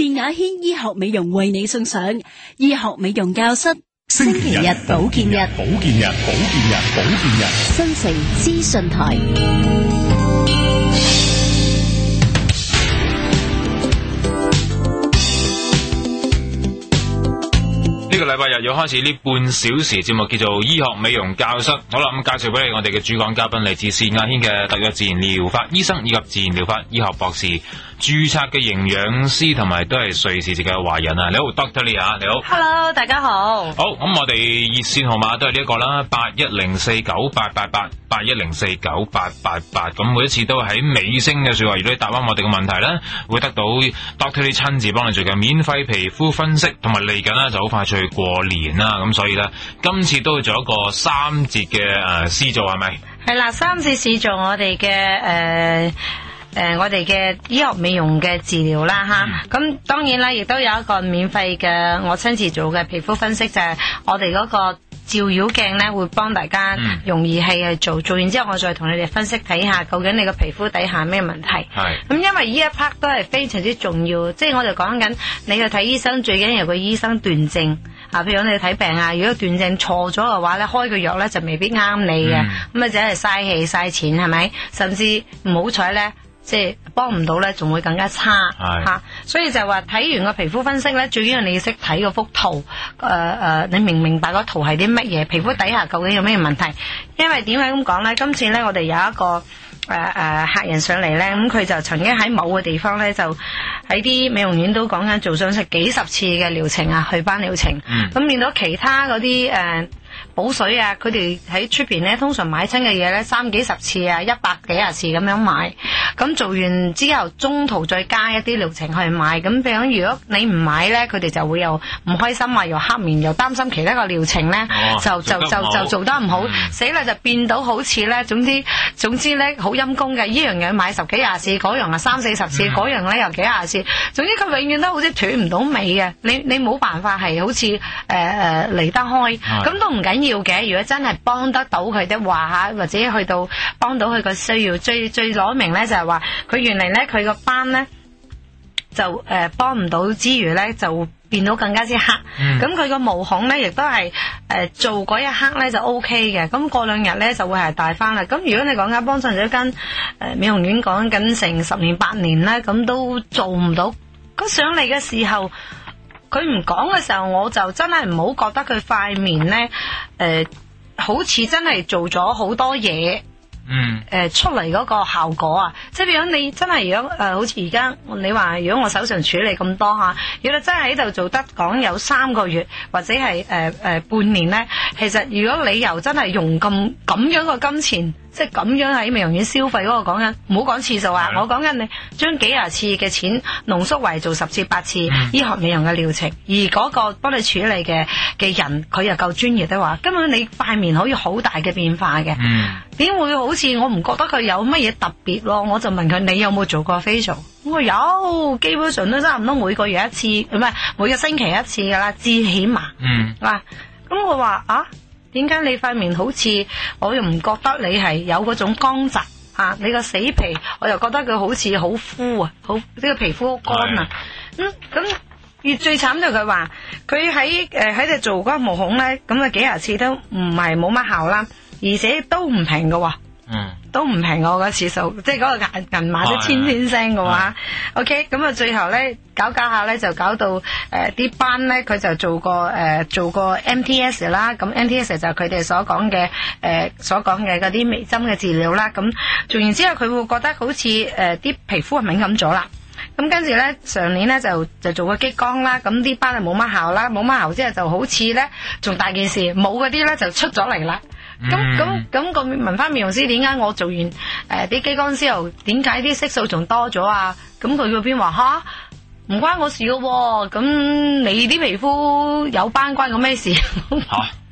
善雅軒醫學美容為你送上醫學美容教室星期日保健日，新城資訊台。 呢個禮拜日要開始呢半小時節目，叫做醫學美容教室。好啦，咁介紹俾你我哋嘅主講嘉賓嚟自善雅軒嘅特約自然療法醫生以及自然療法醫學博士，註冊嘅營養師，同埋都係瑞士籍嘅華人啊！你好 ，Dr. Lee 啊，你好。 Hello， 大家好。 好，咁我哋熱線號碼都係呢一個啦，81049888，81049888。咁每一次都喺尾聲嘅說話，如果你答啱我哋嘅問題咧，會得到 Dr. Lee 親自幫你做嘅免費皮膚分析，同埋嚟緊咧就好快脆過年啦，咁所以咧今次都會做一個3節嘅試做係咪？ 係啦，3節試做我哋嘅我哋嘅醫學美容嘅治療啦吓，咁當然啦，亦都有一個免費嘅我親自做嘅皮膚分析，就係我哋嗰個照妖鏡咧，會幫大家用儀器去做完之後，我再同你哋分析睇下究竟你個皮膚底下咩問題。係咁，因為呢一 part 都係非常之重要，即係我哋講緊你去睇醫生，最緊要個醫生斷症啊。譬如你睇病啊，如果斷症錯咗嘅話咧，開個藥咧就未必啱你嘅，咁啊只係嘥氣嘥錢係咪？甚至唔好彩咧，即係幫唔到咧，仲會更加差吓。所以就話睇完個皮膚分析咧，最緊要你要識睇嗰幅圖，你明唔明白嗰圖係啲乜嘢？皮膚底下究竟有咩問題？因為點解咁講咧？今次咧我哋有一個客人上嚟咧，咁佢就曾經喺某個地方咧，就喺啲美容院都講緊做上食幾十次嘅療程啊，祛斑療程。咁見到其他嗰啲補水啊，佢哋喺出邊咧，通常買親嘅嘢咧，30幾10次啊，100幾廿次咁樣買。咁做完之後，中途再加一啲療程去買。咁譬如如果你唔買咧，佢哋就會又唔開心啊，又黑面，又擔心其他個療程咧，就做得唔好，死啦就變到好似咧，總之咧好陰功嘅，呢樣嘢買10幾廿次，嗰樣啊30、40次，嗰樣咧又幾廿次。總之佢永遠都好似斷唔到尾嘅，你冇辦法係好似離得開，咁都唔緊要嘅。如果真係幫得到佢的話，或者去到幫到佢個需要，最攞明咧就係話佢原嚟咧佢個斑咧就幫唔到之餘咧就變到更加之黑。咁佢個毛孔咧亦都係做嗰一刻咧就 OK 嘅，咁過2日咧就會係大翻啦。咁如果你講緊幫襯咗間美容院講緊成10年8年咧，咁都做唔到，咁上嚟嘅時候佢唔講嘅時候，我就真係唔好覺得佢塊面咧好似真係做咗好多嘢。出嚟嗰個效果啊，即係譬如你真係如果好似而家你話，如果我手上處理咁多吓，如果你真係喺度做得講有3個月或者係半年咧，其實如果你又真係用咁樣個金錢，即係咁樣喺美容院消費嗰個講緊，唔好講次數啊，我講緊你將幾廿次嘅錢濃縮為做10次8次醫學美容嘅療程，而嗰個幫你處理嘅人佢又夠專業的話，根本你塊面可以好大嘅變化嘅。點會好似我唔覺得佢有乜嘢特別咯？我就問佢，你有冇做過 facial？ 我有，基本上都差唔多每個月1次，唔係每個星期1次噶啦，至起碼。咁我話啊，點解你塊面好似我又唔覺得你係有嗰種光澤啊？你個死皮我又覺得佢好似好枯啊，好呢個皮膚好乾啊。咁越最慘就佢話佢喺度做嗰個毛孔咧，咁幾廿次都唔係冇乜效啦。而且都唔平㗎喎，都唔平我個次數，即係嗰個銀碼都千聲嘅話，OK， 咁啊最後咧搞下咧就搞到啲斑咧，佢就做過 MTS 啦，咁 MTS 就係佢哋所講嘅嗰啲微針嘅治療啦，咁做完之後佢會覺得好似啲皮膚係敏感咗啦。咁跟住咧，上年咧就做個激光啦，咁啲斑係冇乜效啦，冇乜效之後就好似咧仲大件事，冇嗰啲咧就出咗嚟啦。咁個問翻美容師，點解我做完啲激光之後，點解啲色素仲多咗啊？咁佢嗰邊話吓，唔關我事噶喎，咁你啲皮膚有斑關我咩事？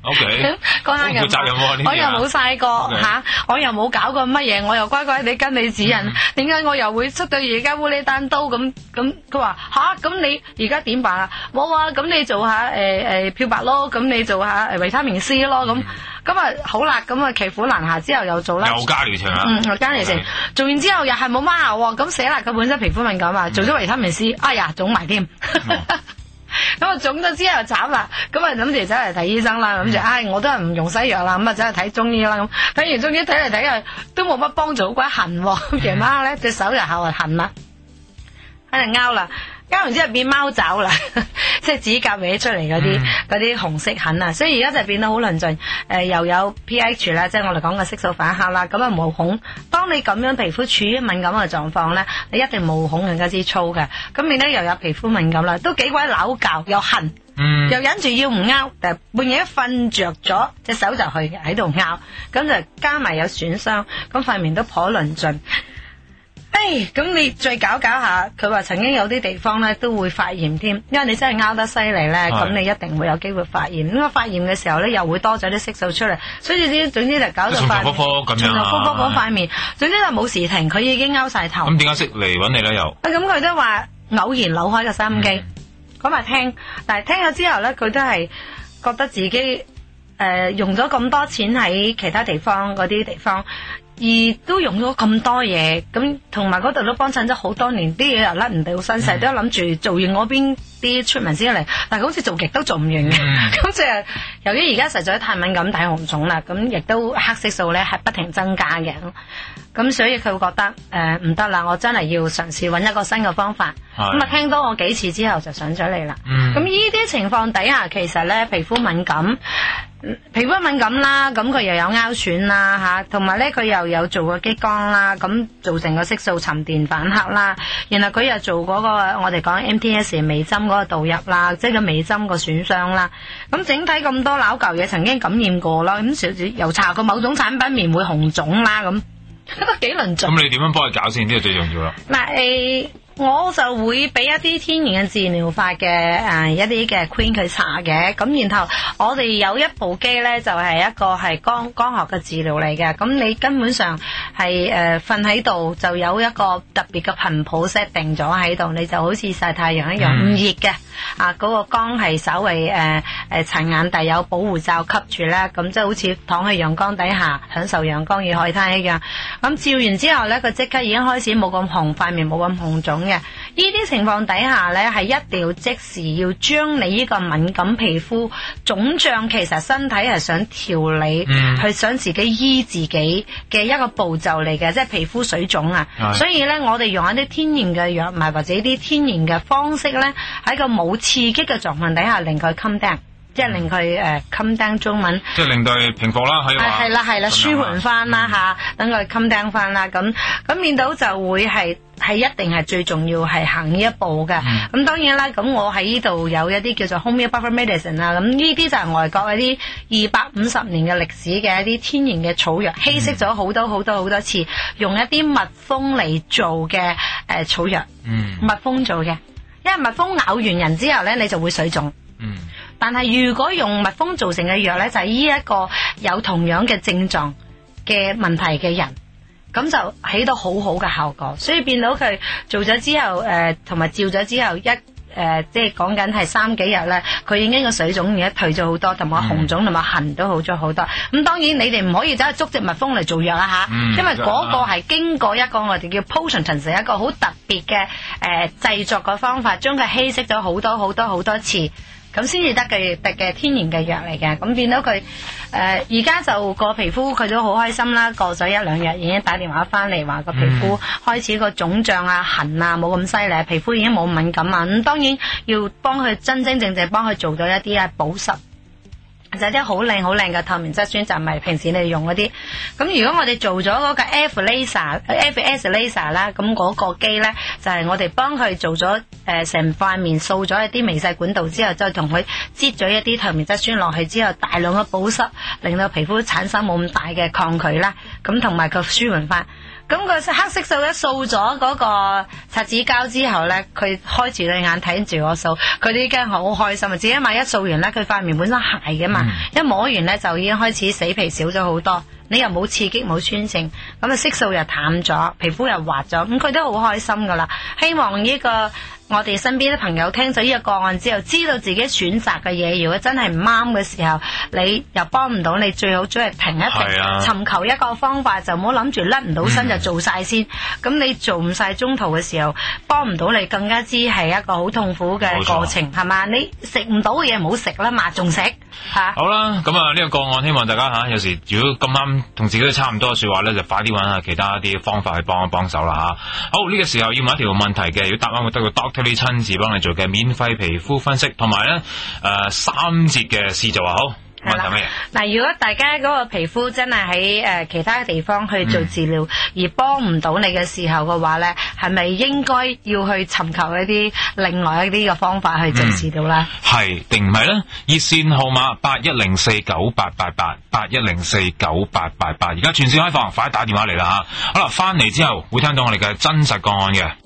OK， 嗰刻又負責任喎呢啲啊我又冇晒過 OK 吓，我又冇搞過乜嘢，我又乖乖地跟你指引，點解我又會出到而家烏哩單刀咁？佢話吓，咁你而家點辦啊？冇啊，咁你做下漂白咯，咁你做下維他命 C 咯，咁啊好啦，咁啊騎虎難下之後又做啦， 又加療程啦， 又加療程，做完之後又係冇乜效喎，咁死啦！佢本身皮膚敏感啊，做咗維他命 C，哎呀腫埋添。咁啊腫咗之後慘啦，咁啊諗住走嚟睇醫生啦，諗住我都係唔用西藥啦，咁啊走去睇中醫啦，咁睇完中醫睇嚟睇去都冇乜幫助，好鬼痕喎，夜晚咧隻手又後痕啦，喺度拗啦。交完之後變貓爪啦，即係指甲搲出嚟嗰啲紅色痕啊，所以而家就變得好論盡，又有 pH 啦，即係我哋講嘅色素反黑啦，咁啊毛孔，當你咁樣皮膚處於敏感嘅狀況咧，你一定毛孔更加之粗嘅，咁變得又有皮膚敏感啦，都幾鬼扭教又痕，又忍住要唔拗，但係半夜一瞓着咗，隻手就去喺度拗，咁就加埋有損傷，咁塊面都頗論盡。咁你再搞下，佢話曾經有啲地方咧都會發炎添，因為你真係拗得犀利咧，咁你一定會有機會發炎。咁啊發炎嘅時候咧，又會多咗啲色素出嚟，所以總之就搞到塊面重頭科嗰塊面，總之就冇時停，佢已經拗晒頭。 咁點解識嚟揾你咧？又咁佢都話偶然扭開個收音機，咁啊聽，但係聽咗之後咧，佢都係覺得自己用咗咁多錢喺其他地方嗰啲地方。而都用咗咁多嘢，咁同埋嗰度都幫襯咗好多年，啲嘢又甩唔到身世，都諗住做完嗰邊啲出門先嚟，但係好似做極都做唔完嘅。咁就係由於而家實在太敏感大紅腫啦，咁亦都黑色素咧係不停增加嘅，咁所以佢會覺得唔得啦，我真係要嘗試揾一個新嘅方法。咁啊聽多我幾次之後就上咗嚟啦。咁呢啲情況底下，其實咧皮膚敏感啦，咁佢又有哮喘啦吓，同埋咧佢又有做過激光啦，咁造成個色素沉澱反黑啦，然後佢又做嗰個我哋講 MTS 微針嗰個導入啦，即係個微針個損傷啦，咁整體咁多扭舊嘢曾經感染過啦，咁又搽過某種產品面會紅腫啦，咁都幾論盡。 咁你點樣幫佢搞先？呢個最重要啦。 嗱我就會俾一啲天然嘅自然療法嘅一啲嘅 cream 佢搽嘅，咁然後我哋有一部機咧就係一個係光學嘅治療嚟嘅，咁你根本上係瞓喺度就有一個特別嘅頻譜 set 定咗喺度，你就好似曬太陽一樣唔熱嘅，嗰個光係稍微殘眼但有保護罩吸住咧，咁即係好似躺喺陽光底下享受陽光與海灘一樣。咁照完之後咧，佢即刻已經開始冇咁紅，塊面冇咁紅腫。呢啲情況底下咧，係一定要即時要將你呢個敏感皮膚腫脹，其實身體係想調理，係想自己醫自己嘅一個步驟嚟嘅，即係皮膚水腫啊。所以咧，我哋用一啲天然嘅藥物或者啲天然嘅方式咧，喺個冇刺激嘅狀況底下，令佢 calm down。即係令佢calm down中文，即係令到佢平復啦，可以話係啦，舒緩翻啦嚇，等佢 calm down翻啦，咁變到就會係一定係最重要係行呢一步嘅。咁當然啦，咁我喺呢度有一啲叫做 Homeopathic Buffer Medicine 啦，咁呢啲就係外國一啲250年嘅歷史嘅一啲天然嘅草藥，稀釋咗好多次，用一啲蜜蜂嚟做嘅草藥，蜜蜂做嘅，因為蜜蜂咬完人之後咧，你就會水腫。但係如果用蜜蜂造成嘅藥咧，就係呢一個有同樣嘅症狀嘅問題嘅人，咁就起到好好嘅效果。所以變到佢做咗之後，同埋照咗之後即係講緊係3幾日咧，佢已經個水腫而家退咗好多，同埋紅腫同埋痕都好咗好多。咁當然你哋唔可以走去捉隻蜜蜂嚟做藥啦吓，因為嗰個係經過一個我哋叫 potion 一個好特別嘅製作嘅方法，將佢稀釋咗好多次。咁先至得嘅天然嘅藥嚟嘅，咁變到佢而家就個皮膚佢都好開心啦，過咗1-2日已經打電話翻嚟話個皮膚開始個腫脹啊痕啊冇咁犀利，皮膚已經冇敏感啊，咁當然要幫佢真正幫佢做到一啲保濕。就係啲好靚嘅透明質酸，就唔係平時你哋用嗰啲。咁如果我哋做咗嗰個 FS laser 啦，咁嗰個機咧就係我哋幫佢做咗成塊面掃咗一啲微細管道之後，再同佢擠咗一啲透明質酸落去之後，大量嘅保濕，令到皮膚產生冇咁大嘅抗拒啦。咁同埋佢舒緩翻。 咁個黑色素一掃咗嗰個擦紙膠之後咧，佢開住對眼睇住我掃，佢都已經好開心啊！自己買一掃完咧，佢塊面本身係嘅嘛，一摸完咧就已經開始死皮少咗好多。你又冇刺激冇酸性，咁啊色素又淡咗，皮膚又滑咗，咁佢都好開心噶啦。希望呢個我哋身邊啲朋友聽咗呢個個案之後，知道自己選擇嘅嘢，如果真係唔啱嘅時候，你又幫唔到你，最好早係停一停，尋求一個方法，就唔好諗住甩唔到身就做晒先。咁你做唔晒中途嘅時候，幫唔到你，更加之係一個好痛苦嘅過程，係嘛？你食唔到嘅嘢唔好食啦嘛，仲食吓。 好啦，咁啊呢個個案希望大家有時如果咁啱同自己都差唔多嘅說話咧，就快啲揾下其他啲方法去幫一幫手啦吓。好，呢個時候要問一條問題嘅，要答啱會得到 Doctor Lee 親自幫你做嘅免費皮膚分析，同埋咧3節嘅試做啊。好，問題乜嘢？ 嗱，如果大家嗰個皮膚真係喺其他地方去做治療，而幫唔到你嘅時候嘅話咧，係咪應該要去尋求一啲另外一啲嘅方法去做治療咧？ 係定唔係咧？熱線號碼81049888，81049888，而家全線開放，快啲打電話嚟啦吓！好啦，翻嚟之後會聽到我哋嘅真實個案嘅。